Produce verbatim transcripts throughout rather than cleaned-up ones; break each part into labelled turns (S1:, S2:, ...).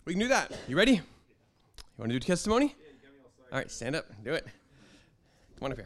S1: We can do that. You ready? You want to do testimony? Yeah, you got me all psyched. All right, stand up. Do it. Come on up here.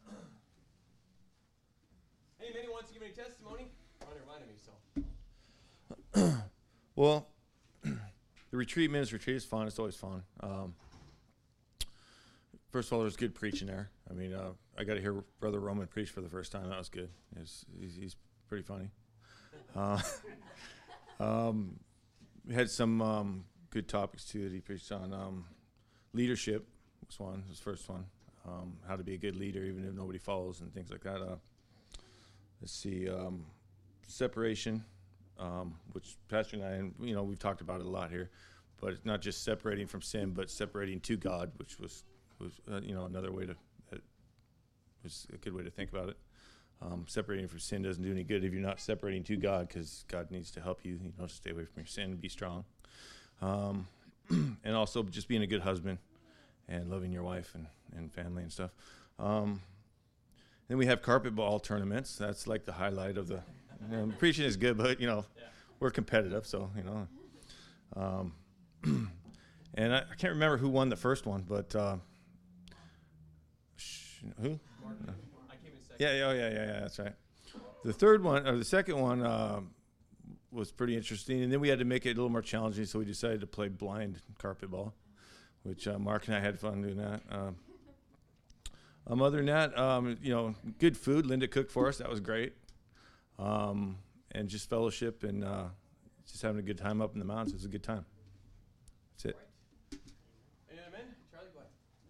S1: Hey, Minnie wants to give me a testimony. Oh, it reminded me so.
S2: Well, the retreat, men's retreat is fun. It's always fun. Um, first of all, there's good preaching there. I mean, uh, I got to hear Brother Roman preach for the first time. That was good. He's, he's, he's pretty funny. Uh, um, we had some um, good topics, too, that he preached on. Um, leadership was one, was the first one. Um, how to be a good leader, even if nobody follows and things like that. Uh, let's see, um, separation. Um, which Pastor and I, and, you know, we've talked about it a lot here, but it's not just separating from sin, but separating to God, which was, was uh, you know, another way to, uh, was a good way to think about it. Um, separating from sin doesn't do any good if you're not separating to God, because God needs to help you, you know, stay away from your sin and be strong. Um, and also just being a good husband and loving your wife and, and family and stuff. Um, then we have carpet ball tournaments. That's like the highlight of the. You know, preaching is good, but, you know, yeah. We're competitive, so, you know. Um, and I, I can't remember who won the first one, but uh, sh- who? Mark. No. I came in second. Yeah, yeah, yeah, yeah, yeah, that's right. The third one, or the second one, uh, was pretty interesting, and then we had to make it a little more challenging, so we decided to play blind carpet ball, which uh, Mark and I had fun doing that. Um, um, other than that, um, you know, good food. Linda cooked for us. That was great. Um, and just fellowship and uh, just having a good time up in the mountains. It was a good time. That's it.
S1: Right. Amen. Charlie, go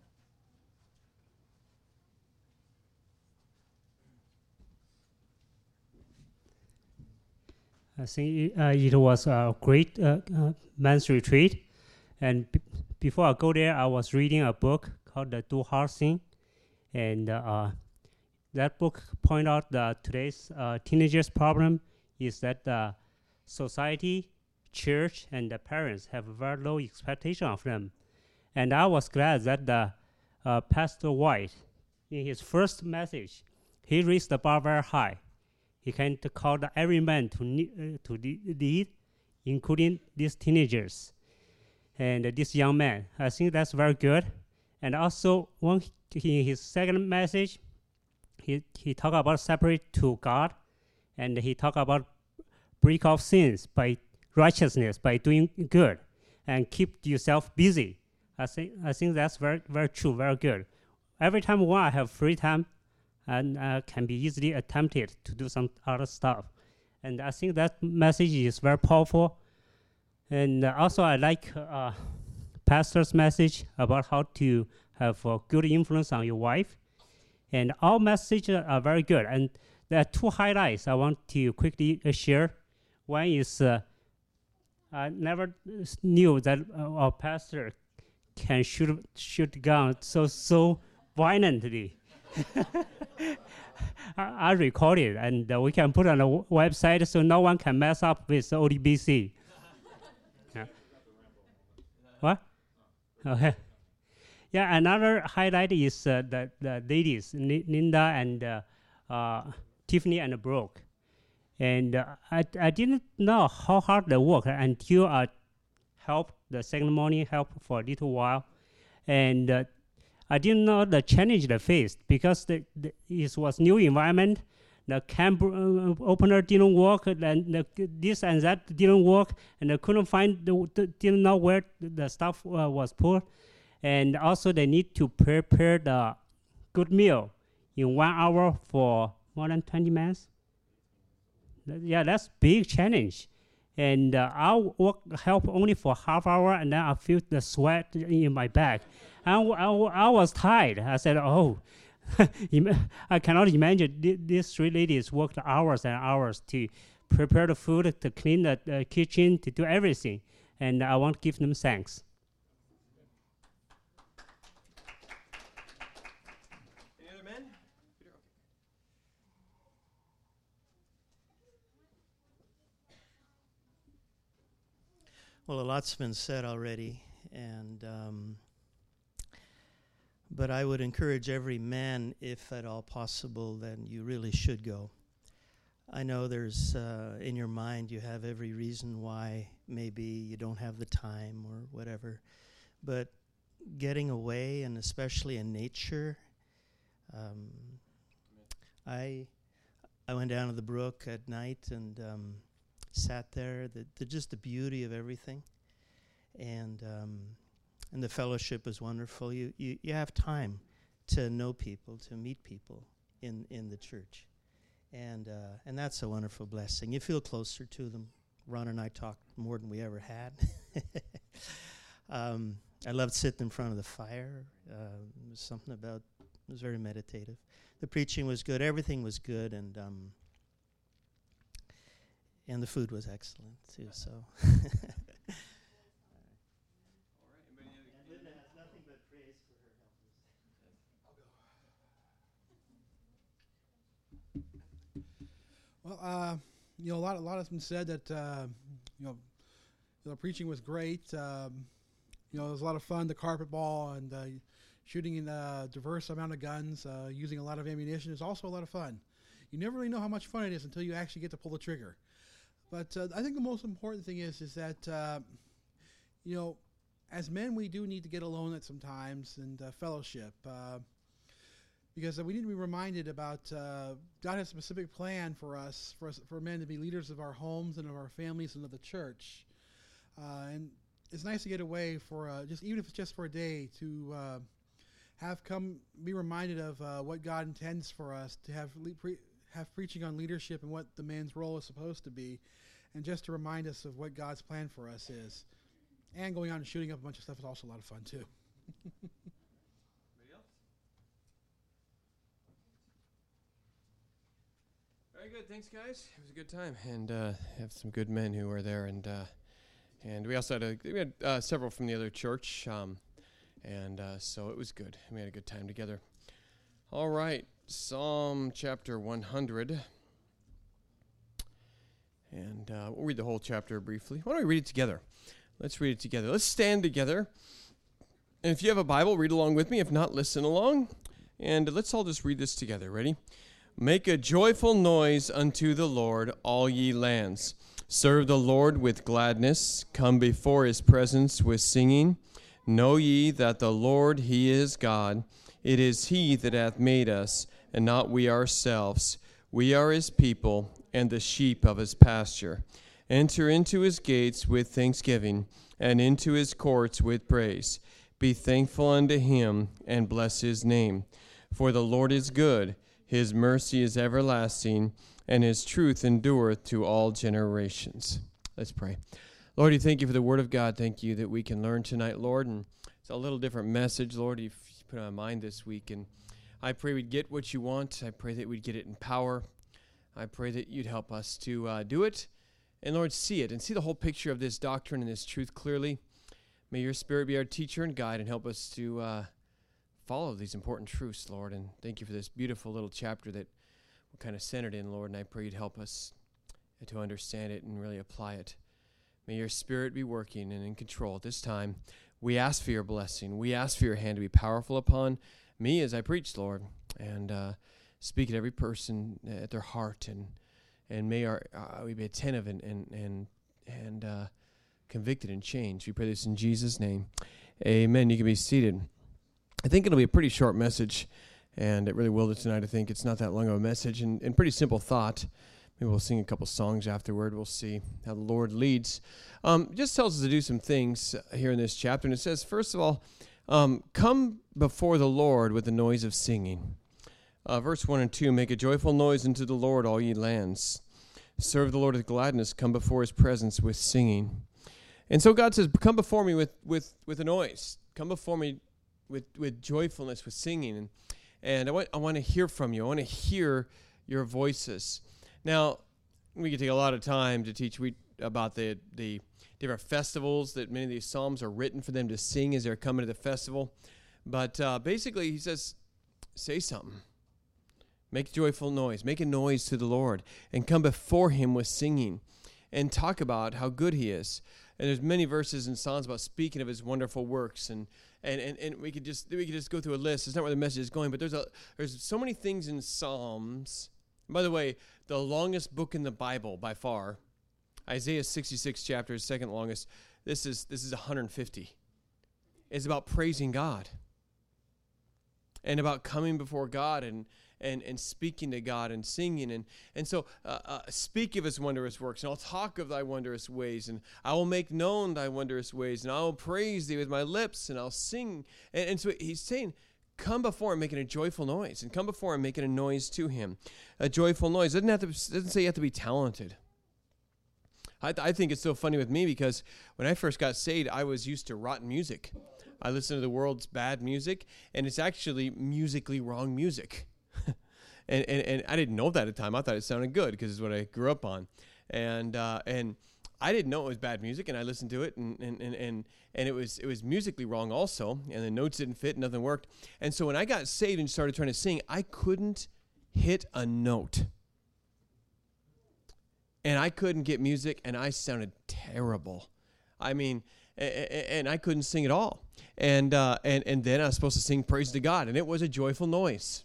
S1: ahead.
S3: I think uh, it was a great uh, uh, men's retreat. And b- before I go there, I was reading a book called The Do Hard Thing. And uh, that book point out that today's uh, teenagers' problem is that the society, church, and the parents have very low expectation of them. And I was glad that the uh, Pastor White, in his first message, he raised the bar very high. He can call every man to ne- uh, to lead, including these teenagers and uh, this young man. I think that's very good. And also, one in his second message, He he talked about separate to God, and he talked about break off sins by righteousness, by doing good, and keep yourself busy. I think I think that's very very true, very good. Every time when I have free time, and uh, can be easily attempted to do some other stuff, and I think that message is very powerful. And uh, also I like uh, pastor's message about how to have a good influence on your wife. And all messages are very good. And there are two highlights I want to quickly uh, share. One is uh, I never knew that uh, our pastor can shoot shoot gun so so violently. I, I recorded, and uh, we can put on a w- website so no one can mess up with O D B C. Yeah. What? Okay. Yeah, another highlight is uh, the, the ladies, N- Linda and uh, uh, Tiffany and Brooke. And uh, I, I didn't know how hard they work until I helped the ceremony, helped for a little while. And uh, I didn't know the challenge they faced because the, the, it was new environment. The camp uh, opener didn't work, and the, this and that didn't work, and they couldn't find, the, the, didn't know where the stuff uh, was put. And also they need to prepare the good meal in one hour for more than twenty minutes. Yeah, that's big challenge. And uh, I'll work, help only for half hour, and then I feel the sweat in my back. And I, I, I was tired. I said, oh, I cannot imagine th- these three ladies worked hours and hours to prepare the food, to clean the uh, kitchen, to do everything. And I want to give them thanks.
S4: Well, a lot's been said already, and um, but I would encourage every man, if at all possible, then you really should go. I know there's, uh, in your mind, you have every reason why maybe you don't have the time or whatever. But getting away, and especially in nature, um, I I went down to the brook at night and um, sat there. The, the just the beauty of everything, and um, and the fellowship was wonderful. You, you you have time to know people, to meet people in in the church, and uh, and that's a wonderful blessing. You feel closer to them. Ron and I talked more than we ever had. um, I loved sitting in front of the fire. Uh, there was something about it was very meditative. The preaching was good. Everything was good, and um, and the food was excellent too. So.
S5: Well, uh, you know, a lot, a lot has been said that uh, you know, the preaching was great. Um, you know, it was a lot of fun. The carpet ball and uh, shooting in a diverse amount of guns, uh, using a lot of ammunition is also a lot of fun. You never really know how much fun it is until you actually get to pull the trigger. But uh, I think the most important thing is is that uh, you know, as men, we do need to get alone at some times and uh, fellowship. Uh, Because uh, we need to be reminded about uh, God has a specific plan for us, for us, for men to be leaders of our homes and of our families and of the church. Uh, and it's nice to get away for uh, just, even if it's just for a day, to uh, have come be reminded of uh, what God intends for us, to have le- pre- have preaching on leadership and what the man's role is supposed to be, and just to remind us of what God's plan for us is. And going out and shooting up a bunch of stuff is also a lot of fun too.
S1: Very good, thanks guys. It was a good time, and uh, have some good men who were there, and uh, and we also had a, we had uh, several from the other church, um, and uh, so it was good. We had a good time together. All right, Psalm chapter one hundred, and uh, we'll read the whole chapter briefly. Why don't we read it together? Let's read it together. Let's stand together, and if you have a Bible, read along with me. If not, listen along, and let's all just read this together. Ready? Make a joyful noise unto the Lord, all ye lands. Serve the Lord with gladness. Come before his presence with singing. Know ye that the Lord, he is God. It is he that hath made us, and not we ourselves. We are his people, and the sheep of his pasture. Enter into his gates with thanksgiving, and into his courts with praise. Be thankful unto him, and bless his name. For the Lord is good. His mercy is everlasting, and his truth endureth to all generations. Let's pray. Lord, we thank you for the word of God. Thank you that we can learn tonight, Lord. And it's a little different message, Lord, you've put on my mind this week. And I pray we'd get what you want. I pray that we'd get it in power. I pray that you'd help us to uh, do it. And, Lord, see it and see the whole picture of this doctrine and this truth clearly. May your Spirit be our teacher and guide and help us to uh, follow these important truths, Lord, and thank you for this beautiful little chapter that we're kind of centered in, Lord, and I pray you'd help us to understand it and really apply it. May your Spirit be working and in control at this time. We ask for your blessing. We ask for your hand to be powerful upon me as I preach, Lord, and uh, speak at every person at their heart, and and may our uh, we be attentive and and and, and uh, convicted and changed. We pray this in Jesus' name. Amen. You can be seated. I think it'll be a pretty short message, and it really will tonight. I think it's not that long of a message, and, and pretty simple thought. Maybe we'll sing a couple songs afterward. We'll see how the Lord leads. Um, just tells us to do some things here in this chapter, and it says, first of all, um, come before the Lord with the noise of singing. Uh, verse one and two, make a joyful noise unto the Lord, all ye lands. Serve the Lord with gladness. Come before his presence with singing. And so God says, come before me with, with, with a noise. Come before me with with joyfulness, with singing, and and I want I want to hear from you. I want to hear your voices. Now, we could take a lot of time to teach we about the the different festivals that many of these psalms are written for them to sing as they're coming to the festival. But uh, basically, he says, say something. Make a joyful noise. Make a noise to the Lord, and come before him with singing, and talk about how good he is. And there's many verses in Psalms about speaking of his wonderful works, and and, and, and we could just we could just go through a list. It's not where the message is going, but there's a there's so many things in Psalms By the way, the longest book in the Bible by far, Isaiah sixty-six chapters, second longest. This is this is one hundred fifty. It's about praising God and about coming before God and and and speaking to God and singing and and so uh, uh, speak of His wondrous works, and I'll talk of Thy wondrous ways, and I will make known Thy wondrous ways, and I will praise Thee with my lips, and I'll sing. And, and so He's saying, come before Him making a joyful noise, and come before Him making a noise to Him, a joyful noise. Doesn't have to doesn't say you have to be talented. I, th- I think it's so funny with me because when I first got saved, I was used to rotten music. I listened to the world's bad music, and it's actually musically wrong music. and, and and I didn't know that at the time. I thought it sounded good because it's what I grew up on. And uh, and I didn't know it was bad music, and I listened to it, and and, and, and and it was it was musically wrong also, and the notes didn't fit, nothing worked. And so when I got saved and started trying to sing, I couldn't hit a note. And I couldn't get music, and I sounded terrible. I mean, and I couldn't sing at all. And uh, and and then I was supposed to sing praise to God, and it was a joyful noise.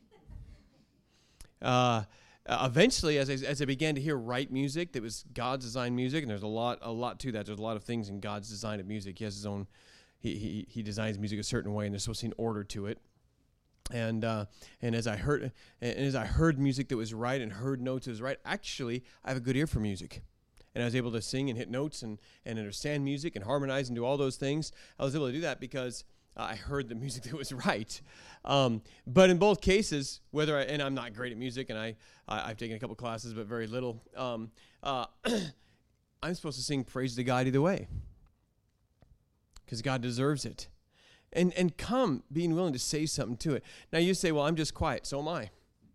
S1: Uh, eventually, as I, as I began to hear right music that was God's designed music, and there's a lot a lot to that. There's a lot of things in God's design of music. He has His own. He he he designs music a certain way, and there's supposed to be an order to it. And uh, and as I heard and as I heard music that was right and heard notes that was right, actually, I have a good ear for music. And I was able to sing and hit notes and, and understand music and harmonize and do all those things. I was able to do that because uh, I heard the music that was right. Um, but in both cases, whether I, and I'm not great at music, and I, I, I've taken a couple classes, but very little, um, uh, I'm supposed to sing praise to God either way because God deserves it. And and come being willing to say something to it. Now you say, well, I'm just quiet. So am I.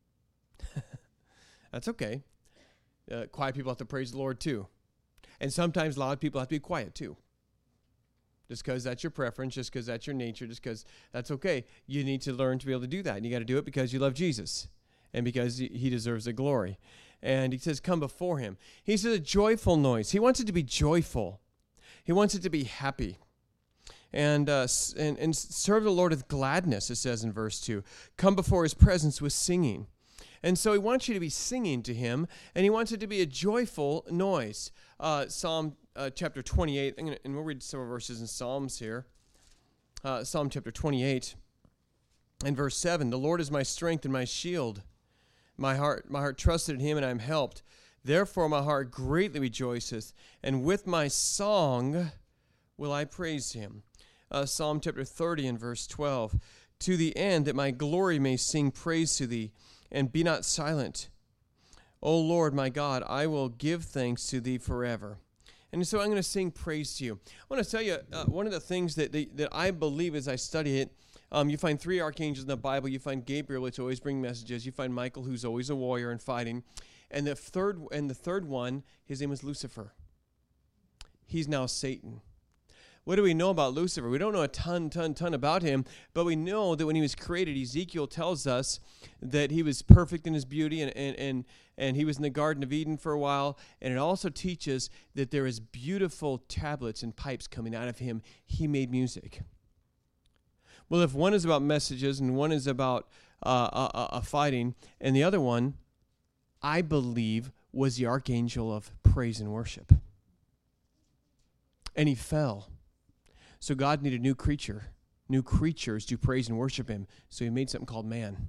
S1: That's okay. Uh, quiet people have to praise the Lord too. And sometimes loud people have to be quiet too. Just because that's your preference, just because that's your nature, just because that's okay. You need to learn to be able to do that. And you got to do it because you love Jesus and because he deserves the glory. And he says, come before him. He says a joyful noise. He wants it to be joyful. He wants it to be happy. And, uh, and and serve the Lord with gladness, it says in verse two. Come before his presence with singing. And so he wants you to be singing to him, and he wants it to be a joyful noise. Uh, Psalm uh, chapter twenty-eight, I'm gonna, and we'll read several verses in Psalms here. Uh, Psalm chapter twenty-eight, and verse seven. The Lord is my strength and my shield. My heart, my heart trusted in him, and I am helped. Therefore my heart greatly rejoiceth, and with my song will I praise him. Uh, Psalm chapter thirty and verse twelve. To the end that my glory may sing praise to thee, and be not silent. O Lord my God, I will give thanks to thee forever. And so I'm going to sing praise to you. I want to tell you, uh, one of the things that, that that I believe as I study it, um, you find three archangels in the Bible. You find Gabriel, which always brings messages. You find Michael, who's always a warrior and fighting. And the third and the third one, his name is Lucifer. He's now Satan. What do we know about Lucifer? We don't know a ton, ton, ton about him, but we know that when he was created, Ezekiel tells us that he was perfect in his beauty, and, and, and, and he was in the Garden of Eden for a while, and it also teaches that there is beautiful tablets and pipes coming out of him. He made music. Well, if one is about messages and one is about uh, a, a fighting, and the other one, I believe, was the archangel of praise and worship. And he fell. So God needed a new creature, new creatures to praise and worship him. So he made something called man.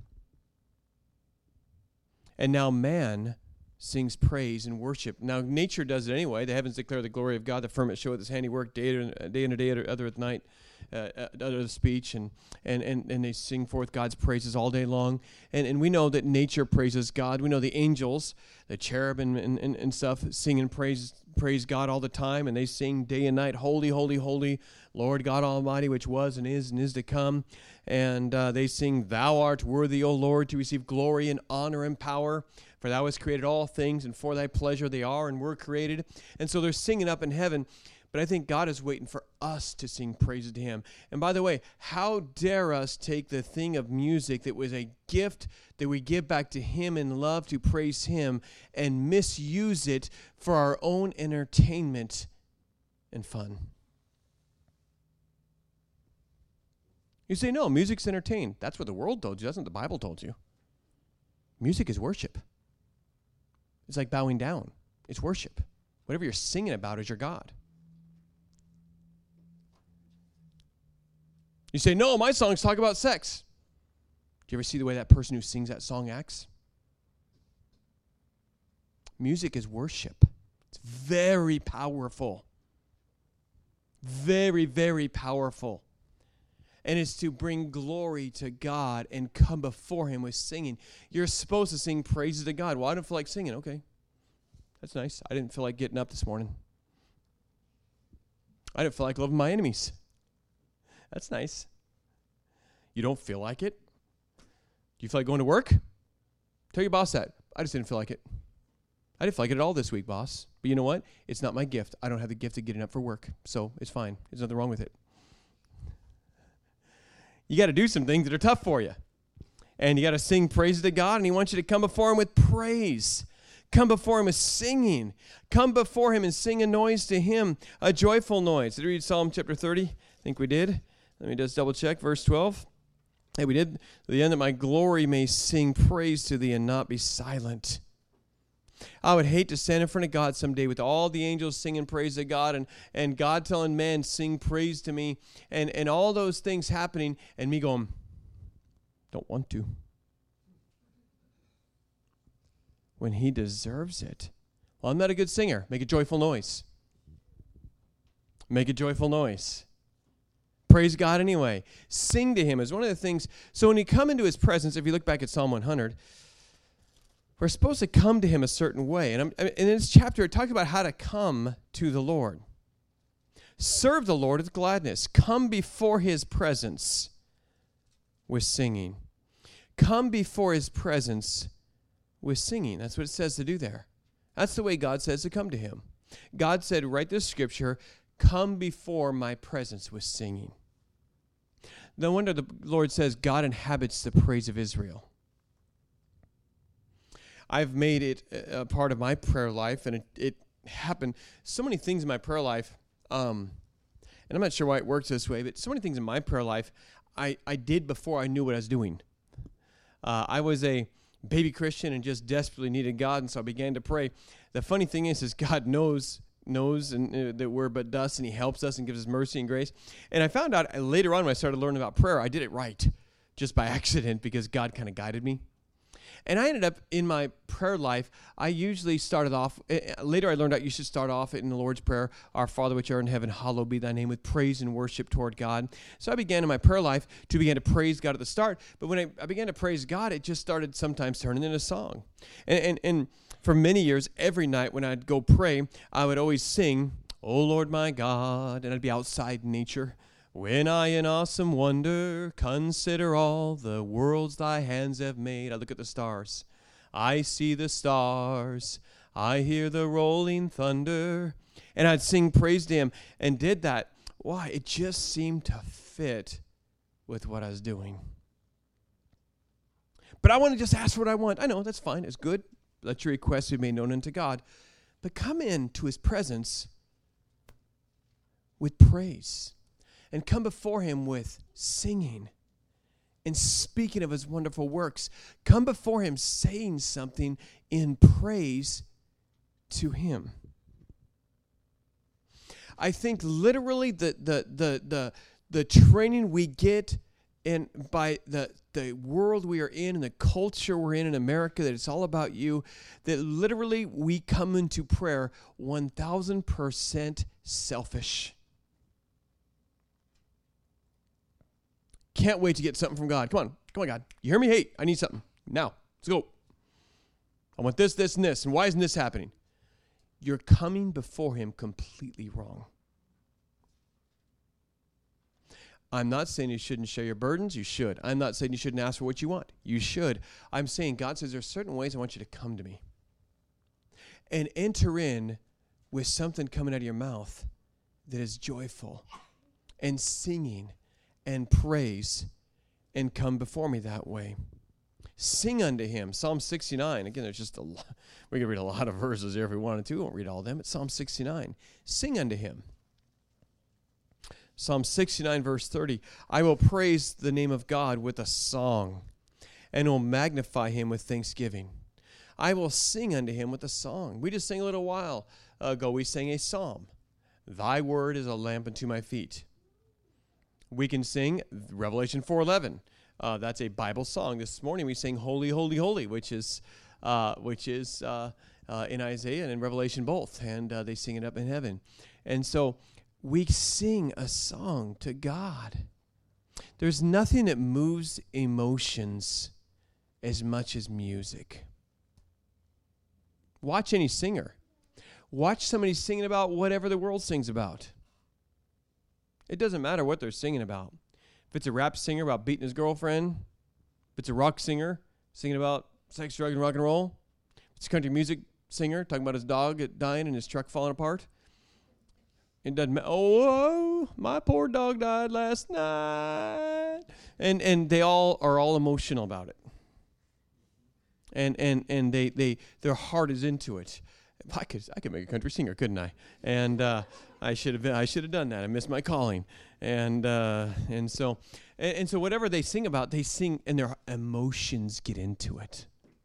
S1: And now man sings praise and worship. Now nature does it anyway. The heavens declare the glory of God. The firmament showeth his handiwork. Day and day and a day, other at night, uh, other the speech, and, and and and they sing forth God's praises all day long. And and we know that nature praises God. We know the angels, the cherubim and, and, and stuff, sing and praise praise God all the time, and they sing day and night, holy, holy, holy, Lord God Almighty, which was and is and is to come. And uh, they sing, thou art worthy, O Lord, to receive glory and honor and power. For thou hast created all things, and for thy pleasure they are and were created. And so they're singing up in heaven. But I think God is waiting for us to sing praises to him. And by the way, how dare us take the thing of music that was a gift that we give back to him in love to praise him and misuse it for our own entertainment and fun. You say, no, music's entertained. That's what the world told you. That's what the Bible told you. Music is worship. It's like bowing down. It's worship. Whatever you're singing about is your God. You say, no, my songs talk about sex. Do you ever see the way that person who sings that song acts? Music is worship. It's very powerful. Very, very powerful. And it's to bring glory to God and come before him with singing. You're supposed to sing praises to God. Well, I don't feel like singing. Okay. That's nice. I didn't feel like getting up this morning. I didn't feel like loving my enemies. That's nice. You don't feel like it? Do you feel like going to work? Tell your boss that. I just didn't feel like it. I didn't feel like it at all this week, boss. But you know what? It's not my gift. I don't have the gift of getting up for work. So it's fine. There's nothing wrong with it. You got to do some things that are tough for you. And you got to sing praises to God, and he wants you to come before him with praise. Come before him with singing. Come before him and sing a noise to him, a joyful noise. Did we read Psalm chapter thirty? I think we did. Let me just double check. Verse twelve. Hey, we did. To the end that my glory may sing praise to thee and not be silent. I would hate to stand in front of God someday with all the angels singing praise to God and, and God telling man, sing praise to me, and, and all those things happening, and me going, don't want to. When he deserves it. Well, I'm not a good singer. Make a joyful noise. Make a joyful noise. Praise God anyway. Sing to him is one of the things. So when you come into his presence, if you look back at Psalm one hundred, we're supposed to come to him a certain way. And, I'm, and in this chapter, it talks about how to come to the Lord. Serve the Lord with gladness. Come before his presence with singing. Come before his presence with singing. That's what it says to do there. That's the way God says to come to him. God said, write this scripture, come before my presence with singing. No wonder the Lord says God inhabits the praise of Israel. I've made it a part of my prayer life, and it, it happened. So many things in my prayer life, um, and I'm not sure why it works this way, but so many things in my prayer life I, I did before I knew what I was doing. Uh, I was a baby Christian and just desperately needed God, and so I began to pray. The funny thing is, is God knows knows and uh, that we're but dust, and he helps us and gives us mercy and grace. And I found out later on when I started learning about prayer, I did it right, just by accident, because God kind of guided me. And I ended up in my prayer life, I usually started off, uh, later I learned out you should start off in the Lord's Prayer, our Father which art in heaven, hallowed be thy name, with praise and worship toward God. So I began in my prayer life to begin to praise God at the start. But when I, I began to praise God, it just started sometimes turning into a song. And, and, and for many years, every night when I'd go pray, I would always sing, "O Lord my God," and I'd be outside in nature. "When I in awesome wonder consider all the worlds thy hands have made." I look at the stars. I see the stars. I hear the rolling thunder. And I'd sing praise to him and did that. Why? It just seemed to fit with what I was doing. But I want to just ask for what I want. I know, that's fine. It's good. Let your requests be made known unto God. But come into his presence with praise. And come before him with singing and speaking of his wonderful works. Come before him saying something in praise to him. I think literally the the the the, the training we get in by the, the world we are in and the culture we're in in America, that it's all about you, that literally we come into prayer one thousand percent selfish. Can't wait to get something from God. Come on. Come on, God. You hear me? Hey, I need something. Now. Let's go. I want this, this, and this. And why isn't this happening? You're coming before him completely wrong. I'm not saying you shouldn't share your burdens. You should. I'm not saying you shouldn't ask for what you want. You should. I'm saying God says there's certain ways I want you to come to me. And enter in with something coming out of your mouth that is joyful and singing and praise, and come before me that way. Sing unto him. Psalm sixty-nine. Again, there's just a lot. We could read a lot of verses here if we wanted to. We won't read all of them. It's Psalm sixty-nine. Sing unto him. Psalm sixty-nine, verse thirty. I will praise the name of God with a song, and will magnify him with thanksgiving. I will sing unto him with a song. We just sang a little while ago, we sang a psalm. Thy word is a lamp unto my feet. We can sing Revelation four eleven. Uh, that's a Bible song. This morning we sang Holy, Holy, Holy, which is uh, which is uh, uh, in Isaiah and in Revelation both, and uh, they sing it up in heaven. And so we sing a song to God. There's nothing that moves emotions as much as music. Watch any singer. Watch somebody singing about whatever the world sings about. It doesn't matter what they're singing about. If it's a rap singer about beating his girlfriend, if it's a rock singer singing about sex, drugs, and rock and roll, if it's a country music singer talking about his dog dying and his truck falling apart, it doesn't matter. Oh, my poor dog died last night. And and they all are all emotional about it. And and and they they their heart is into it. I could I could make a country singer, couldn't I? And uh, I should have been, I should have done that. I missed my calling. And uh, and so and, and so whatever they sing about, they sing and their emotions get into it.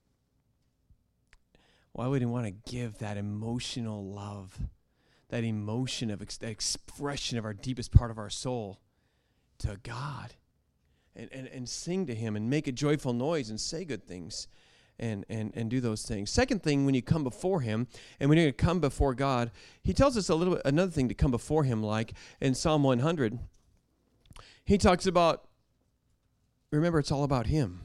S1: Why would he want to give that emotional love, that emotion of ex- that expression of our deepest part of our soul to God, and, and and sing to him and make a joyful noise and say good things? And, and and do those things. Second thing, when you come before him, and when you're going to come before God, he tells us a little bit, another thing to come before him, like in Psalm one hundred. He talks about, remember, it's all about him.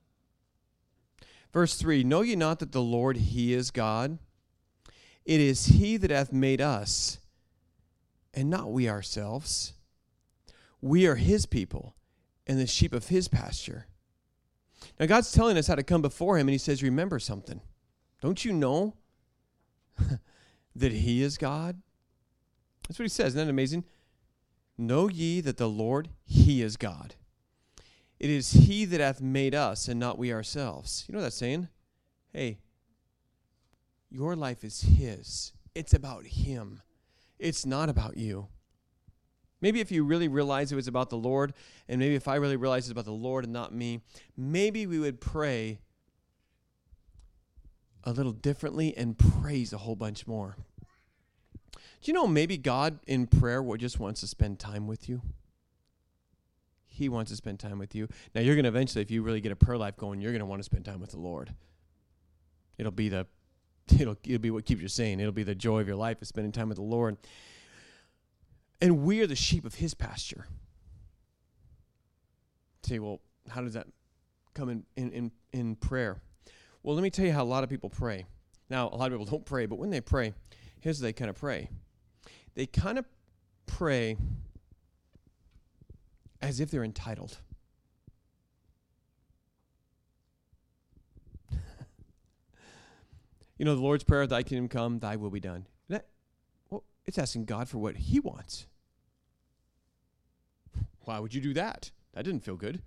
S1: Verse three, know ye not that the Lord, he is God? It is he that hath made us, and not we ourselves. We are his people, and the sheep of his pasture. Now, God's telling us how to come before him, and he says, remember something. Don't you know that he is God? That's what he says. Isn't that amazing? Know ye that the Lord, he is God. It is he that hath made us, and not we ourselves. You know what that's saying? Hey, your life is his. It's about him. It's not about you. Maybe if you really realize it was about the Lord, and maybe if I really realized it's about the Lord and not me, maybe we would pray a little differently and praise a whole bunch more. Do you know maybe God in prayer just wants to spend time with you? He wants to spend time with you. Now you're going to eventually, if you really get a prayer life going, you're going to want to spend time with the Lord. It'll be the, it'll, it'll be what keeps you sane. It'll be the joy of your life is spending time with the Lord. And we are the sheep of his pasture. Say, well, how does that come in, in, in, in prayer? Well, let me tell you how a lot of people pray. Now, a lot of people don't pray, but when they pray, here's how they kind of pray. They kind of pray as if they're entitled. You know, the Lord's Prayer, thy kingdom come, thy will be done. That, well, it's asking God for what he wants. Why would you do that? That didn't feel good.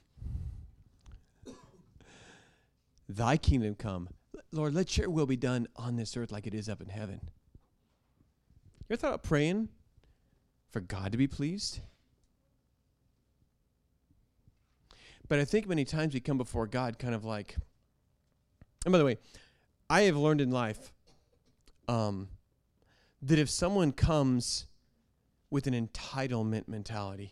S1: Thy kingdom come. Lord, let your will be done on this earth like it is up in heaven. You ever thought about praying for God to be pleased? But I think many times we come before God kind of like, and by the way, I have learned in life um, that if someone comes with an entitlement mentality,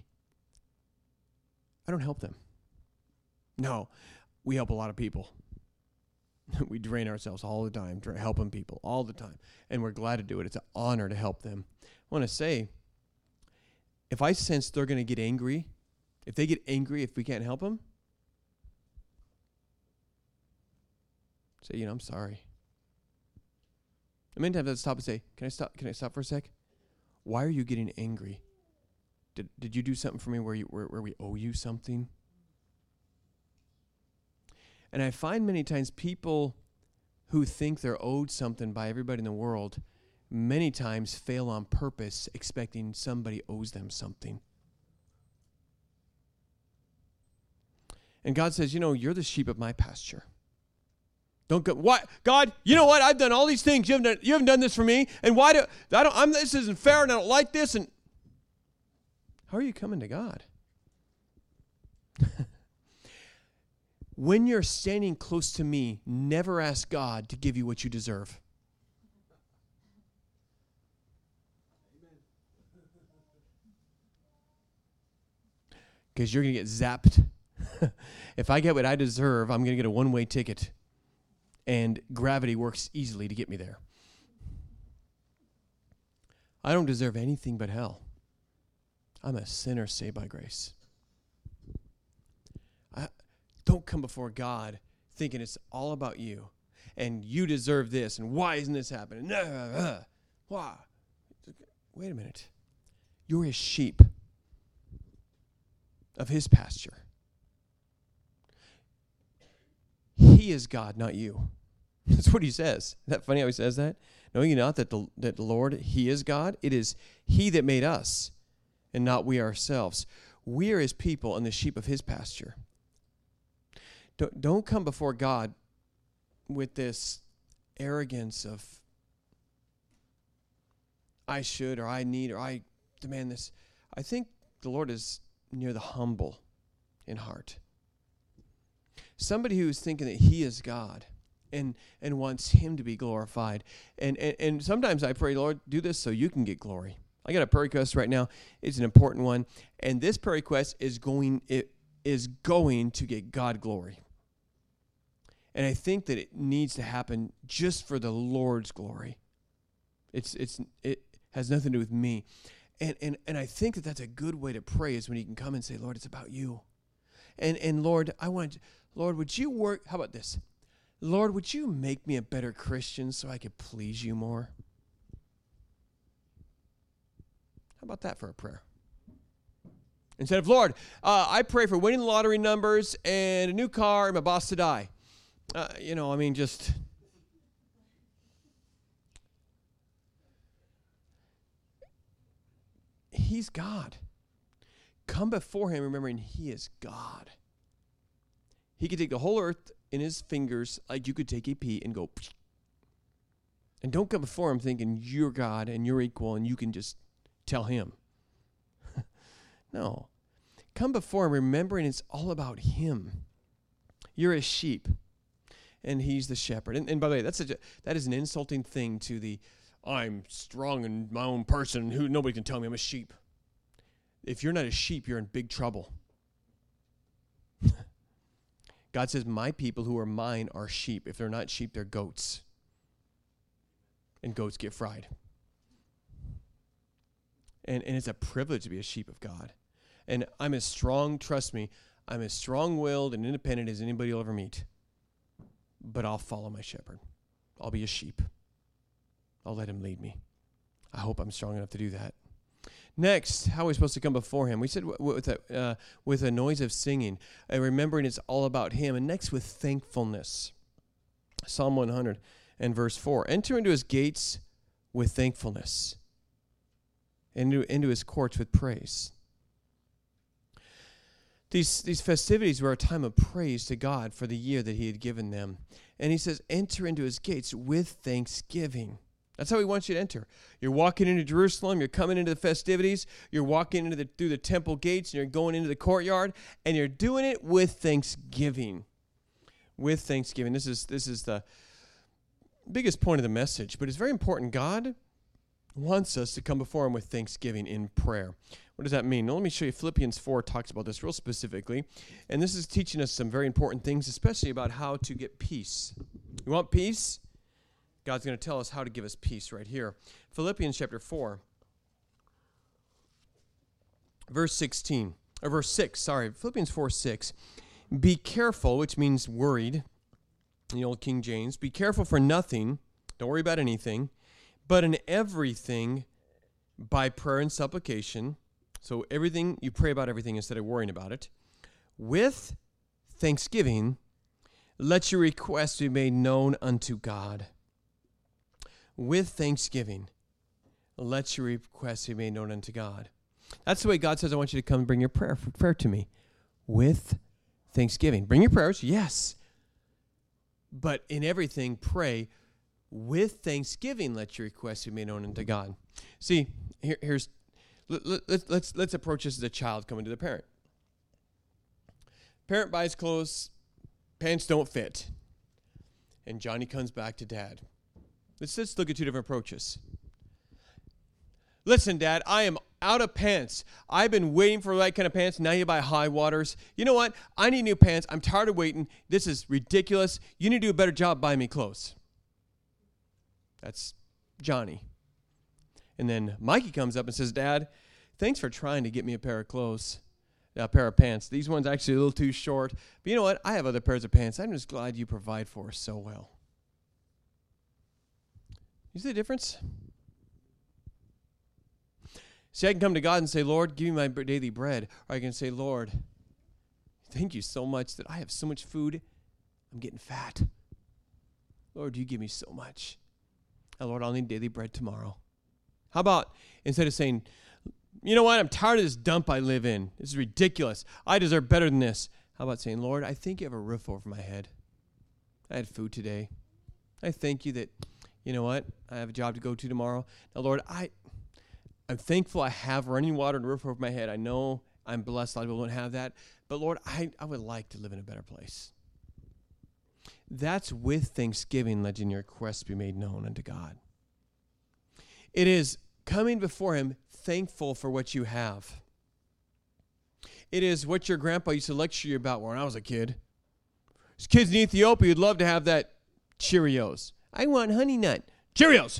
S1: I don't help them. No, we help a lot of people. We drain ourselves all the time, helping people all the time. And we're glad to do it. It's an honor to help them. I want to say, if I sense they're going to get angry, if they get angry if we can't help them, say, you know, I'm sorry. And many times I'd stop and say, can I stop, can I stop for a sec? Why are you getting angry? Did did you do something for me where you where, where we owe you something? And I find many times people who think they're owed something by everybody in the world many times fail on purpose, expecting somebody owes them something. And God says, you know, you're the sheep of my pasture. Don't go, what? God, you know what? I've done all these things. You haven't done, you haven't done this for me. And why do, I don't, I'm, this isn't fair and I don't like this. And how are you coming to God? when you're standing close to me, never ask God to give you what you deserve. Because you're going to get zapped. If I get what I deserve, I'm going to get a one-way ticket. And gravity works easily to get me there. I don't deserve anything but hell. I'm a sinner saved by grace. I, don't come before God thinking it's all about you. And you deserve this. And why isn't this happening? Why? Wait a minute. You're his sheep of his pasture. He is God, not you. That's what he says. Isn't that funny how he says that? Know you not that the, that the Lord, he is God? It is he that made us, and not we ourselves. We are his people and the sheep of his pasture. Don't, don't come before God with this arrogance of, I should, or I need, or I demand this. I think the Lord is near the humble in heart. Somebody who is thinking that he is God and and wants him to be glorified. And, and and sometimes I pray, Lord, do this so you can get glory. I got a prayer request right now. It's an important one. And this prayer request is going it is going to get God glory. And I think that it needs to happen just for the Lord's glory. It's it's it has nothing to do with me. And and and I think that that's a good way to pray is when you can come and say, Lord, it's about you. And and Lord, I want Lord, would you work, how about this? Lord, would you make me a better Christian so I could please you more? How about that for a prayer? Instead of, Lord, uh, I pray for winning the lottery numbers and a new car and my boss to die. Uh, you know, I mean, just... He's God. Come before him remembering he is God. He could take the whole earth in his fingers like you could take a pea and go. And don't come before him thinking you're God and you're equal and you can just tell him. No. Come before him remembering it's all about him. You're a sheep and he's the shepherd. And, and by the way, that's such a, that is an insulting thing to the I'm strong in my own person who nobody can tell me I'm a sheep. If you're not a sheep, you're in big trouble. God says, my people who are mine are sheep. If they're not sheep, they're goats. And goats get fried. And, and it's a privilege to be a sheep of God. And I'm as strong, trust me, I'm as strong-willed and independent as anybody you'll ever meet. But I'll follow my shepherd. I'll be a sheep. I'll let him lead me. I hope I'm strong enough to do that. Next, how are we supposed to come before him? We said w- w- with a uh, with a noise of singing, and remembering it's all about him. And next, with thankfulness. Psalm one hundred and verse four. Enter into his gates with thankfulness, into, into his courts with praise. These, these festivities were a time of praise to God for the year that he had given them. And he says, enter into his gates with thanksgiving. That's how he wants you to enter. You're walking into Jerusalem. You're coming into the festivities. You're walking into the, through the temple gates, and you're going into the courtyard, and you're doing it with thanksgiving. With thanksgiving. This is this is the biggest point of the message, but it's very important. God wants us to come before him with thanksgiving in prayer. What does that mean? Now, let me show you. Philippians four talks about this real specifically, and this is teaching us some very important things, especially about how to get peace. You want peace? God's going to tell us how to give us peace right here. Philippians chapter four, verse sixteen, or verse six, sorry, Philippians four, six. Be careful, which means worried, in the old King James. Be careful for nothing. Don't worry about anything. But in everything, by prayer and supplication. So everything, you pray about everything instead of worrying about it. With thanksgiving, let your requests be made known unto God. With thanksgiving, let your requests be made known unto God. That's the way God says, I want you to come and bring your prayer, prayer to me. With thanksgiving. Bring your prayers, yes. But in everything, pray. With thanksgiving, let your requests be made known unto God. See, here, here's, let, let, let's, let's, let's approach this as a child coming to the parent. Parent buys clothes, pants don't fit. And Johnny comes back to Dad. Let's just look at two different approaches. Listen, Dad, I am out of pants. I've been waiting for the right kind of pants. Now you buy high waters. You know what? I need new pants. I'm tired of waiting. This is ridiculous. You need to do a better job buying me clothes. That's Johnny. And then Mikey comes up and says, Dad, thanks for trying to get me a pair of clothes, a pair of pants. These ones are actually a little too short. But you know what? I have other pairs of pants. I'm just glad you provide for us so well. You see the difference? See, I can come to God and say, Lord, give me my daily bread. Or I can say, Lord, thank you so much that I have so much food, I'm getting fat. Lord, you give me so much. And Lord, I'll need daily bread tomorrow. How about instead of saying, you know what, I'm tired of this dump I live in. This is ridiculous. I deserve better than this. How about saying, Lord, I think you have a roof over my head. I had food today. I thank you that, you know what, I have a job to go to tomorrow. Now, Lord, I... I'm thankful I have running water and a roof over my head. I know I'm blessed. A lot of people don't have that. But, Lord, I, I would like to live in a better place. That's with thanksgiving, letting your requests be made known unto God. It is coming before him thankful for what you have. It is what your grandpa used to lecture you about when I was a kid. There's kids in Ethiopia who'd love to have that Cheerios. I want Honey Nut. Cheerios!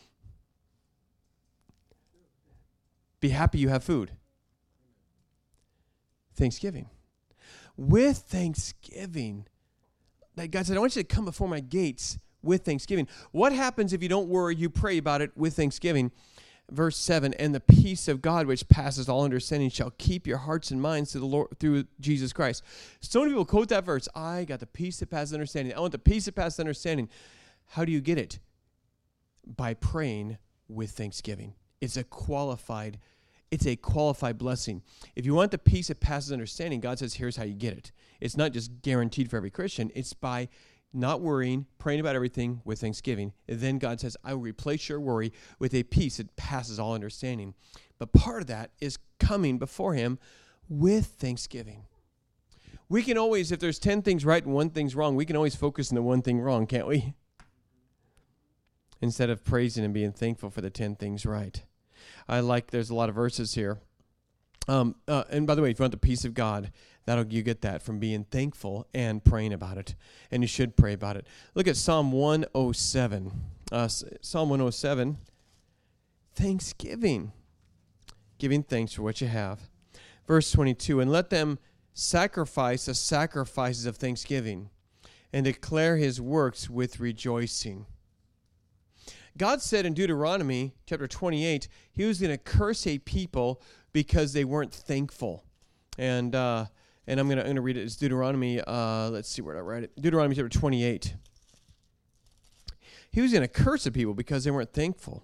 S1: Be happy you have food. Thanksgiving. With thanksgiving, that God said, I want you to come before my gates with thanksgiving. What happens if you don't worry, you pray about it with thanksgiving? Verse seven, and the peace of God, which passes all understanding, shall keep your hearts and minds through the Lord, through Jesus Christ. So many people quote that verse. I got the peace that passes understanding. I want the peace that passes understanding. How do you get it? By praying with thanksgiving. It's a qualified, it's a qualified blessing. If you want the peace that passes understanding, God says, here's how you get it. It's not just guaranteed for every Christian. It's by not worrying, praying about everything with thanksgiving. And then God says, I will replace your worry with a peace that passes all understanding. But part of that is coming before him with thanksgiving. We can always, if there's ten things right and one thing's wrong, we can always focus on the one thing wrong, can't we? Instead of praising and being thankful for the ten things right. I like, there's a lot of verses here. Um, uh, and by the way, if you want the peace of God, that'll you get that from being thankful and praying about it. And you should pray about it. Look at Psalm one oh seven. Uh, Psalm one oh seven. Thanksgiving. Giving thanks for what you have. Verse twenty-two. And let them sacrifice the sacrifices of thanksgiving and declare his works with rejoicing. God said in Deuteronomy chapter twenty-eight, he was going to curse a people because they weren't thankful. And uh, and I'm going to I'm gonna read it. It's Deuteronomy, uh, let's see where I write it. Deuteronomy chapter twenty-eight. He was going to curse the people because they weren't thankful.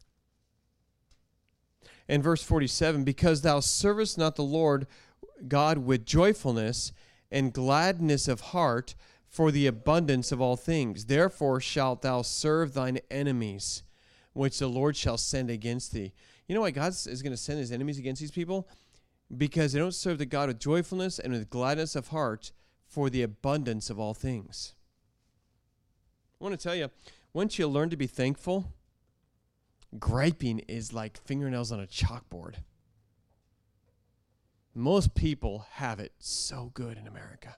S1: And verse forty-seven, because thou servest not the Lord God with joyfulness and gladness of heart, for the abundance of all things. Therefore shalt thou serve thine enemies, which the Lord shall send against thee. You know why God is going to send his enemies against these people? Because they don't serve the God with joyfulness and with gladness of heart for the abundance of all things. I want to tell you, once you learn to be thankful, griping is like fingernails on a chalkboard. Most people have it so good in America.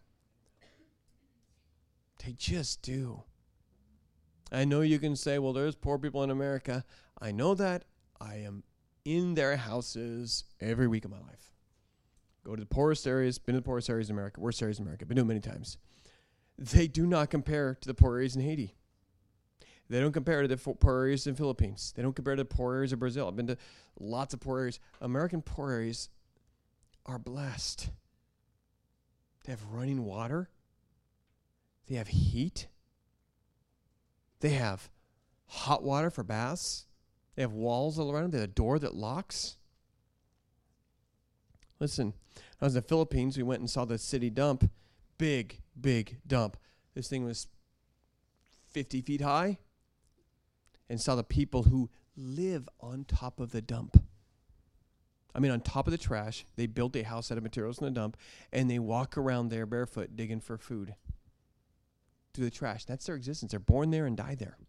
S1: They just do. I know you can say, well, there's poor people in America. I know that. I am in their houses every week of my life. Go to the poorest areas, been to the poorest areas in America, worst areas in America, been to it many times. They do not compare to the poor areas in Haiti. They don't compare to the poor areas in the Philippines. They don't compare to the poor areas of Brazil. I've been to lots of poor areas. American poor areas are blessed. They have running water. They have heat. They have hot water for baths. They have walls all around them. They have a door that locks. Listen, I was in the Philippines. We went and saw the city dump. Big, big dump. This thing was fifty feet high. And saw the people who live on top of the dump. I mean, on top of the trash. They built a house out of materials in the dump. And they walk around there barefoot digging for food. to the trash. That's their existence. They're born there and die there.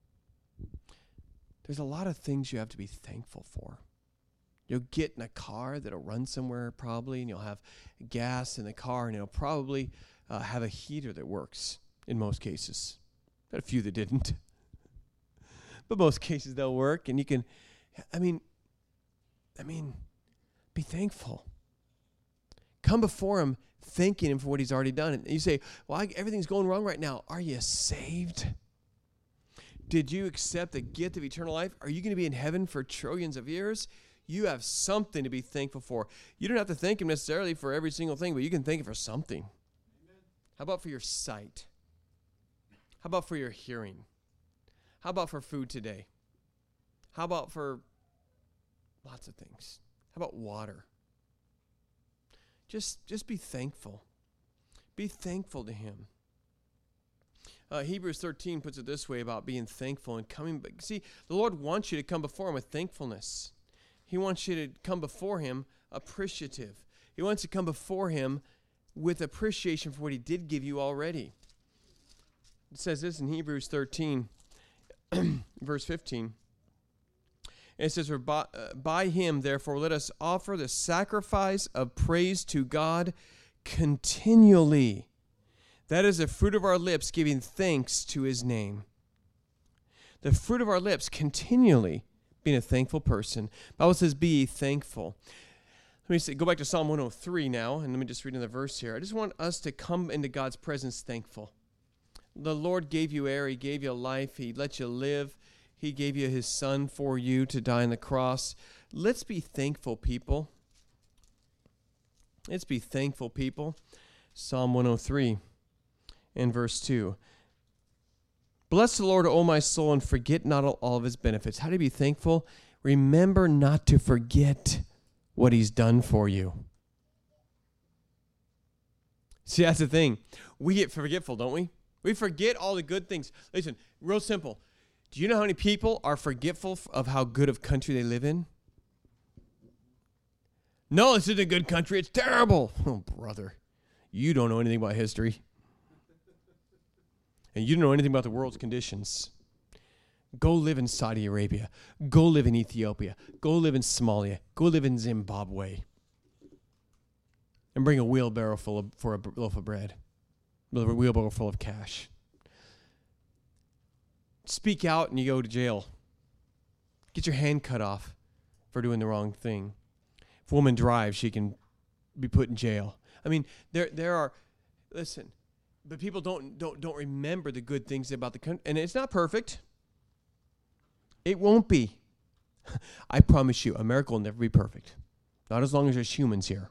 S1: There's a lot of things you have to be thankful for. You'll get in a car that'll run somewhere probably, and you'll have gas in the car, and it'll probably uh, have a heater that works in most cases. Got a few that didn't. But most cases they'll work, and you can, I mean, I mean, be thankful. Come before him thanking him for what he's already done. And you say, well, I, everything's going wrong right now. Are you saved? Did you accept the gift of eternal life? Are you going to be in heaven for trillions of years? You have something to be thankful for. You don't have to thank him necessarily for every single thing, but you can thank him for something. Amen. How about for your sight? How about for your hearing? How about for food today? How about for lots of things? How about water? Just, just be thankful. Be thankful to him. Uh, Hebrews thirteen puts it this way about being thankful and coming. But see, the Lord wants you to come before him with thankfulness. He wants you to come before him appreciative. He wants to come before him with appreciation for what he did give you already. It says this in Hebrews thirteen, verse fifteen. And it says, by, uh, by him, therefore, let us offer the sacrifice of praise to God continually. That is the fruit of our lips, giving thanks to his name. The fruit of our lips, continually being a thankful person. The Bible says, be ye thankful. Let me say, go back to Psalm one oh three now, and let me just read another verse here. I just want us to come into God's presence thankful. The Lord gave you air. He gave you life. He let you live. He gave you his son for you to die on the cross. Let's be thankful, people. Let's be thankful, people. Psalm one oh three and verse two. Bless the Lord, O my soul, and forget not all, all of his benefits. How to be thankful? Remember not to forget what he's done for you. See, that's the thing. We get forgetful, don't we? We forget all the good things. Listen, real simple. Do you know how many people are forgetful of how good of country they live in? No, this isn't a good country. It's terrible. Oh, brother. You don't know anything about history. And you don't know anything about the world's conditions. Go live in Saudi Arabia. Go live in Ethiopia. Go live in Somalia. Go live in Zimbabwe. And bring a wheelbarrow full of, for a loaf of bread. A wheelbarrow full of cash. Speak out and you go to jail. Get your hand cut off for doing the wrong thing. If a woman drives, she can be put in jail. I mean, there there are, listen, but people don't don't don't remember the good things about the country. And it's not perfect. It won't be. I promise you, America will never be perfect. Not as long as there's humans here.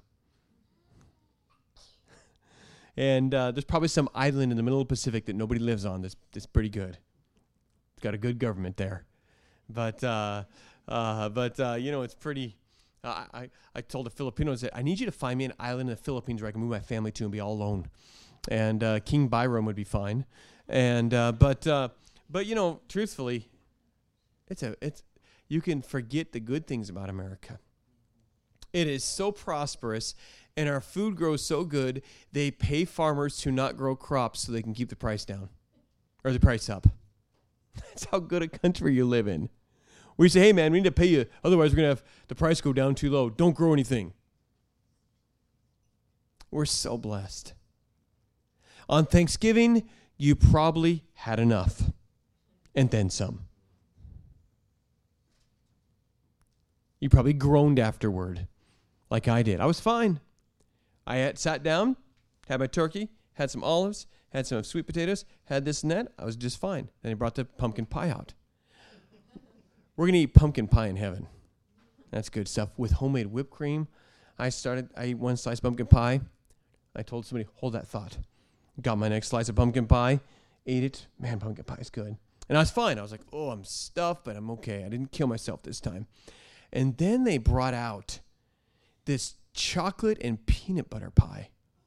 S1: And uh, there's probably some island in the middle of the Pacific that nobody lives on that's, that's pretty good. It's got a good government there. But, uh, uh, but uh, you know, it's pretty... Uh, I, I told the Filipinos that I need you to find me an island in the Philippines where I can move my family to and be all alone. And uh, King Byron would be fine. And uh, but uh, but you know, truthfully, it's a it's you can forget the good things about America. It is so prosperous, and our food grows so good. They pay farmers to not grow crops so they can keep the price down, or the price up. That's how good a country you live in. We say, hey, man, we need to pay you. Otherwise, we're going to have the price go down too low. Don't grow anything. We're so blessed. On Thanksgiving, you probably had enough. And then some. You probably groaned afterward, like I did. I was fine. I had sat down, had my turkey, had some olives, had some sweet potatoes, had this and that. I was just fine. Then he brought the pumpkin pie out. We're going to eat pumpkin pie in heaven. That's good stuff. With homemade whipped cream. I started, I ate one slice of pumpkin pie. I told somebody, hold that thought. Got my next slice of pumpkin pie. Ate it. Man, pumpkin pie is good. And I was fine. I was like, oh, I'm stuffed, but I'm okay. I didn't kill myself this time. And then they brought out this chocolate and peanut butter pie.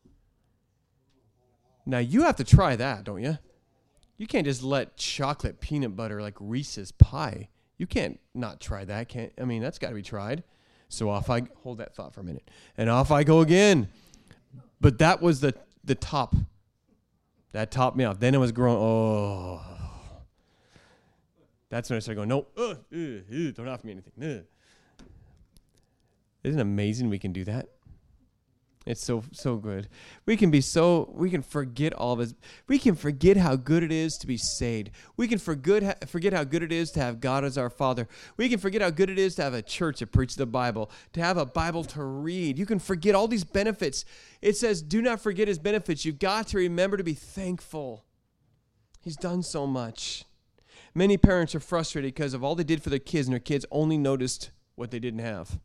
S1: Now, you have to try that, don't you? You can't just let chocolate peanut butter like Reese's pie. You can't not try that. Can't I mean, that's got to be tried. So off I hold that thought for a minute. And off I go again. But that was the, the top. That topped me off. Then it was growing, oh. That's when I started going, no, uh, uh, uh, don't offer me anything. Uh. Isn't it amazing we can do that? It's so, so good. We can be so, we can forget all of it. We can forget how good it is to be saved. We can forget, forget how good it is to have God as our Father. We can forget how good it is to have a church that preaches the Bible, to have a Bible to read. You can forget all these benefits. It says, do not forget his benefits. You've got to remember to be thankful. He's done so much. Many parents are frustrated because of all they did for their kids, and their kids only noticed what they didn't have.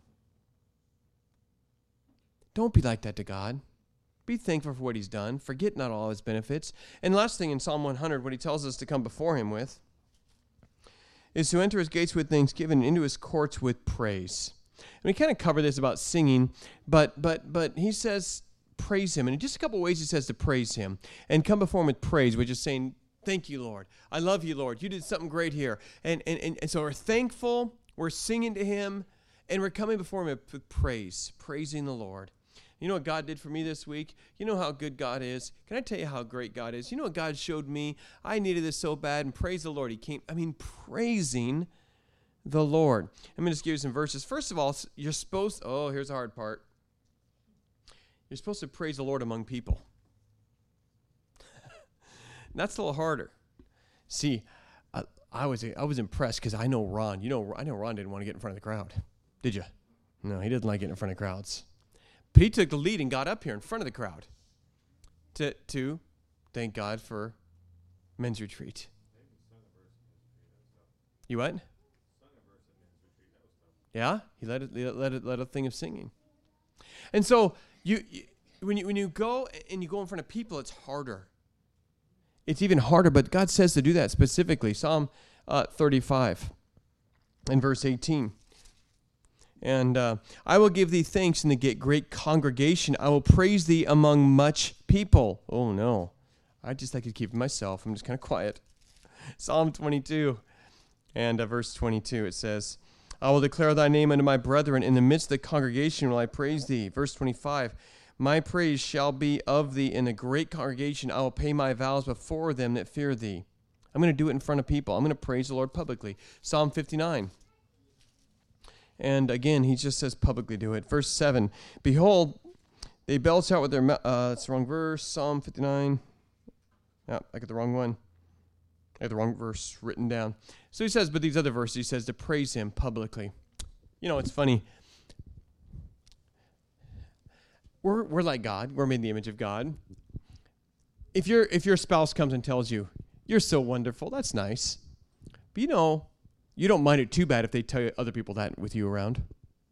S1: Don't be like that to God. Be thankful for what he's done. Forget not all his benefits. And last thing in Psalm one hundred, what he tells us to come before him with is to enter his gates with thanksgiving and into his courts with praise. And we kind of cover this about singing, but but but he says praise him. And in just a couple ways he says to praise him. And come before him with praise, which is saying, thank you, Lord. I love you, Lord. You did something great here. And, and, and, and so we're thankful, we're singing to him, and we're coming before him with praise, praising the Lord. You know what God did for me this week? You know how good God is? Can I tell you how great God is? You know what God showed me? I needed this so bad, and praise the Lord. He came, I mean, praising the Lord. I'm going to just give you some verses. First of all, you're supposed, oh, here's the hard part. You're supposed to praise the Lord among people. That's a little harder. See, I, I was I was impressed because I know Ron. You know, I know Ron didn't want to get in front of the crowd. Did you? No, he didn't like getting in front of crowds. But he took the lead and got up here in front of the crowd to, to thank God for men's retreat. You what? Yeah, he led it, led it, led a thing of singing. And so you, you when you when you go and you go in front of people, it's harder. It's even harder, but God says to do that specifically. Psalm uh, thirty-five and verse eighteen. And uh, I will give thee thanks in the great congregation. I will praise thee among much people. Oh, no. I just like to keep it myself. I'm just kind of quiet. Psalm twenty-two and uh, verse twenty-two, it says, I will declare thy name unto my brethren. In the midst of the congregation will I praise thee. Verse twenty-five, my praise shall be of thee in a great congregation. I will pay my vows before them that fear thee. I'm going to do it in front of people. I'm going to praise the Lord publicly. Psalm fifty-nine. And again, he just says publicly do it. Verse seven, behold, they belch out with their mouth. Uh, that's the wrong verse. Psalm fifty-nine. No, I got the wrong one. I got the wrong verse written down. So he says, but these other verses, he says to praise him publicly. You know, it's funny. We're we're like God. We're made in the image of God. If your if your spouse comes and tells you, you're so wonderful, that's nice. But you know, you don't mind it too bad if they tell other people that with you around.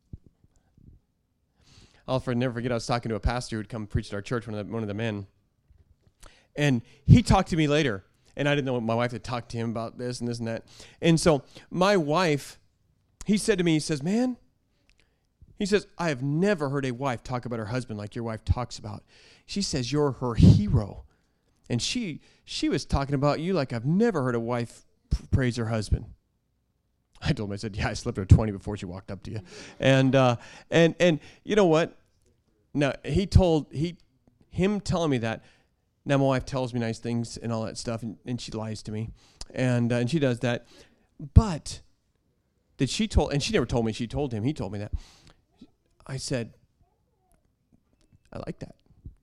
S1: I'll never forget, I was talking to a pastor who'd come preach at our church, one of the, one of the men. And he talked to me later. And I didn't know my wife had talked to him about this and this and that. And so my wife, he said to me, he says, man, he says, I have never heard a wife talk about her husband like your wife talks about. She says, you're her hero. And she she was talking about you like I've never heard a wife praise her husband. I told him, I said, yeah, I slept with her twenty before she walked up to you. And, uh, and, and you know what? Now, he told, he, him telling me that, now my wife tells me nice things and all that stuff, and, and she lies to me, and uh, and she does that. But did she told, and she never told me, she told him, he told me that. I said, I like that.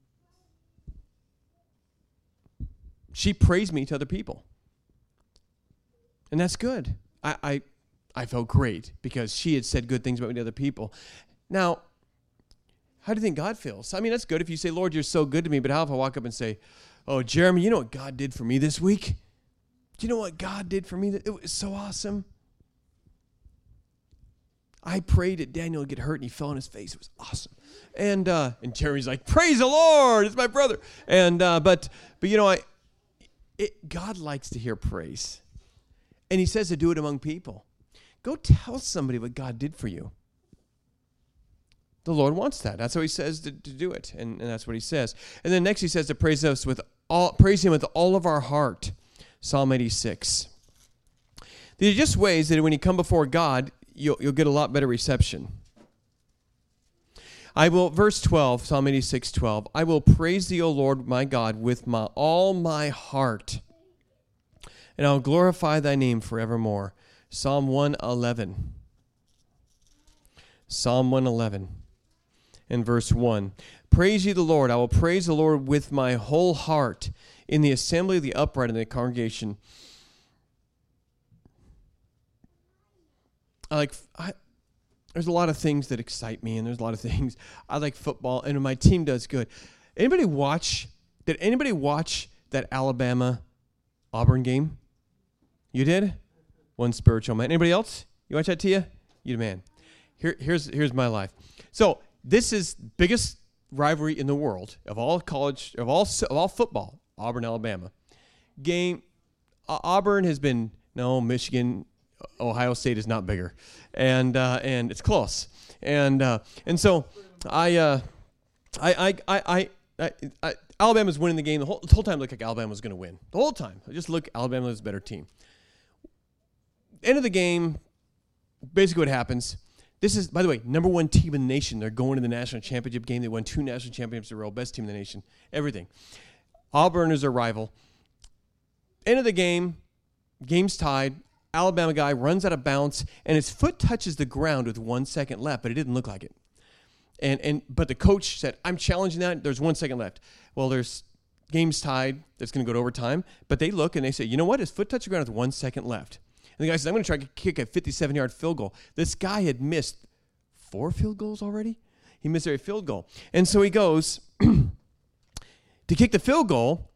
S1: She praised me to other people. And that's good. I, I I felt great because she had said good things about me to other people. Now, how do you think God feels? I mean, that's good if you say, Lord, you're so good to me, but how if I walk up and say, oh, Jeremy, you know what God did for me this week? Do you know what God did for me? It was so awesome. I prayed that Daniel would get hurt, and he fell on his face. It was awesome. And uh, and Jeremy's like, praise the Lord, it's my brother. And uh, but but you know, I it, God likes to hear praise, and He says to do it among people. Go tell somebody what God did for you. The Lord wants that. That's how He says to, to do it, and, and that's what He says. And then next He says to praise us with all, praise Him with all of our heart. Psalm eighty-six. These are just ways that when you come before God, you'll, you'll get a lot better reception. I will, verse twelve, Psalm eighty-six, twelve. I will praise thee, O Lord, my God, with my all my heart, and I'll glorify thy name forevermore. Psalm one eleven. Psalm one eleven and verse one. Praise ye the Lord. I will praise the Lord with my whole heart in the assembly of the upright in the congregation. I like, I, there's a lot of things that excite me, and there's a lot of things. I like football, and my team does good. Anybody watch, did anybody watch that Alabama Auburn game? You did? One spiritual man. Anybody else? You watch that, Tia? You the man. Here, here's here's my life. So this is biggest rivalry in the world of all college, of all of all football. Auburn, Alabama. Game. Uh, Auburn has been no Michigan. Ohio State is not bigger, and uh, and it's close, and uh, and so I, uh, I, I, I, I, I, Alabama's winning the game the whole, the whole time. Looked like Alabama was going to win the whole time. I just look, Alabama was a better team. End of the game, basically what happens. This is, by the way, number one team in the nation. They're going to the national championship game. They won two national championships in a row. Best team in the nation. Everything. Auburn is their rival. End of the game. Game's tied. Alabama guy runs out of bounds, and his foot touches the ground with one second left, but it didn't look like it. And and but the coach said, I'm challenging that. There's one second left. Well, there's game's tied. That's going to go to overtime. But they look, and they say, you know what? His foot touched the ground with one second left. And the guy says, I'm going to try to kick a fifty-seven-yard field goal. This guy had missed four field goals already. He missed every field goal. And so he goes to kick the field goal.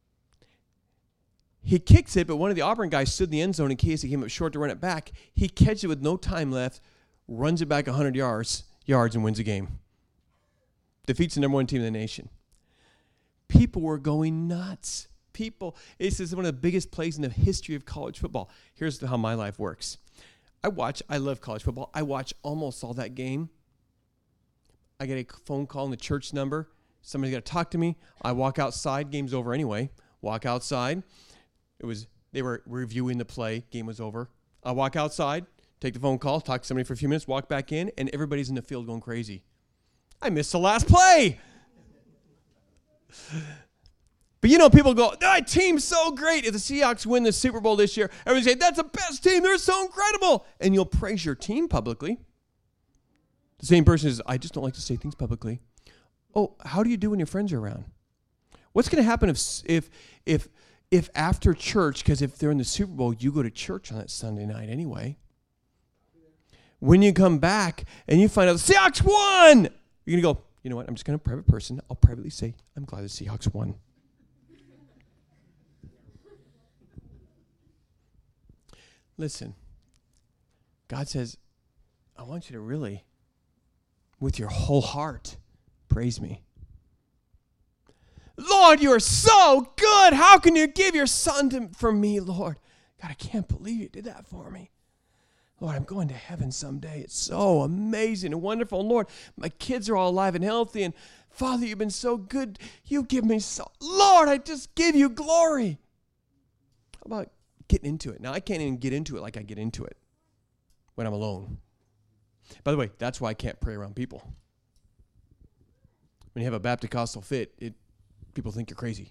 S1: He kicks it, but one of the Auburn guys stood in the end zone in case he came up short to run it back. He catches it with no time left, runs it back one hundred yards, yards and wins the game. Defeats the number one team in the nation. People were going nuts. People, this is one of the biggest plays in the history of college football. Here's how my life works. I watch, I love college football. I watch almost all that game. I get a phone call on the church number. Somebody's got to talk to me. I walk outside. Game's over anyway. Walk outside. It was, they were reviewing the play. Game was over. I walk outside, take the phone call, talk to somebody for a few minutes, walk back in, and everybody's in the field going crazy. I missed the last play. But you know, people go, that team's so great. If the Seahawks win the Super Bowl this year, everybody say, that's the best team. They're so incredible. And you'll praise your team publicly. The same person says, I just don't like to say things publicly. Oh, how do you do when your friends are around? What's going to happen if if if if after church, because if they're in the Super Bowl, you go to church on that Sunday night anyway. When you come back and you find out the Seahawks won, you're going to go, you know what, I'm just going to private person. I'll privately say, I'm glad the Seahawks won. Listen, God says, I want you to really, with your whole heart, praise me. Lord, you are so good. How can you give your son to, for me, Lord? God, I can't believe you did that for me. Lord, I'm going to heaven someday. It's so amazing and wonderful. And Lord, my kids are all alive and healthy. And Father, you've been so good. You give me so, Lord, I just give you glory. How about getting into it? Now, I can't even get into it like I get into it when I'm alone. By the way, that's why I can't pray around people. When you have a Baptist fit, it people think you're crazy.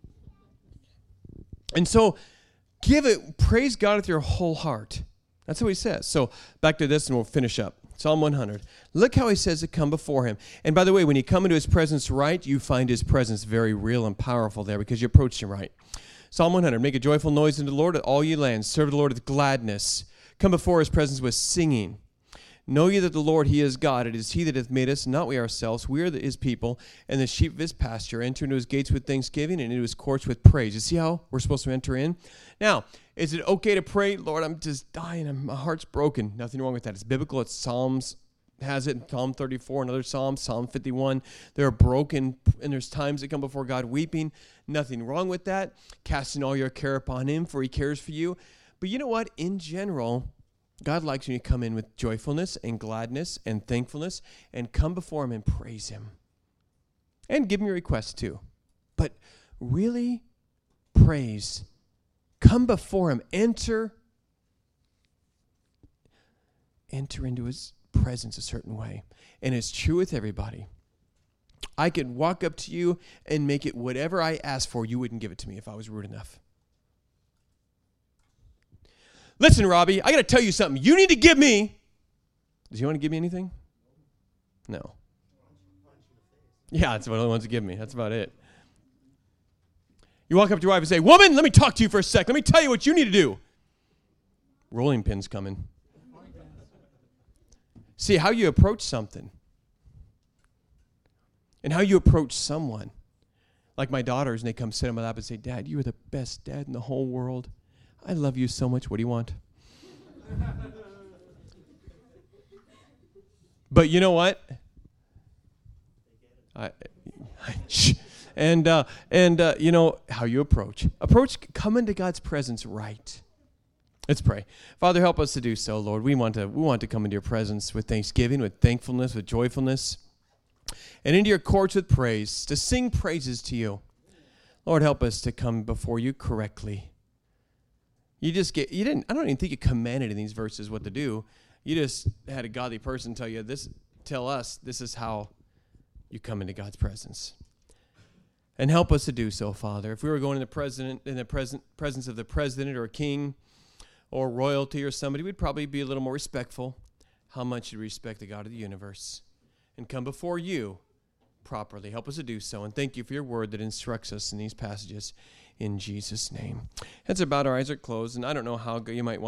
S1: And so, give it, praise God with your whole heart. That's what he says. So, back to this and we'll finish up. Psalm one hundred. Look how he says to come before him. And by the way, when you come into his presence right, you find his presence very real and powerful there because you approached him right. Psalm one hundred. Make a joyful noise unto the Lord, all ye lands. Serve the Lord with gladness. Come before his presence with singing. Know ye that the Lord, he is God. It is he that hath made us, not we ourselves. We are the, his people, and the sheep of his pasture. Enter into his gates with thanksgiving, and into his courts with praise. You see how we're supposed to enter in? Now, is it okay to pray, Lord, I'm just dying, I'm, my heart's broken? Nothing wrong with that. It's biblical. It's Psalms has it in Psalm thirty-four, another Psalm, Psalm fifty-one. They're broken, and there's times that come before God weeping. Nothing wrong with that. Casting all your care upon him, for he cares for you. But you know what? In general, God likes when you come in with joyfulness and gladness and thankfulness and come before him and praise him. And give him your requests too. But really praise. Come before him. Enter, enter into his presence a certain way. And it's true with everybody. I could walk up to you and make it whatever I asked for. You wouldn't give it to me if I was rude enough. Listen, Robbie, I got to tell you something. You need to give me. Does he want to give me anything? No. Yeah, that's what he wants to give me. That's about it. You walk up to your wife and say, woman, let me talk to you for a sec. Let me tell you what you need to do. Rolling pin's coming. See, how you approach something and how you approach someone. Like my daughters, and they come sit on my lap and say, Dad, you are the best dad in the whole world. I love you so much. What do you want? But you know what? I, I and uh, and uh, you know how you approach. Approach, come into God's presence right. Let's pray. Father, help us to do so, Lord. We want to we want to come into your presence with thanksgiving, with thankfulness, with joyfulness, and into your courts with praise, to sing praises to you. Lord, help us to come before you correctly. You just get you didn't I don't even think you commanded in these verses what to do. You just had a godly person tell you this, tell us this is how you come into God's presence. And help us to do so, Father. If we were going in the president in the present presence of the president or a king or royalty or somebody, we'd probably be a little more respectful. How much you respect the God of the universe and come before you properly. Help us to do so. And thank you for your word that instructs us in these passages in Jesus' name. Heads are bowed, our eyes are closed, and I don't know how you might want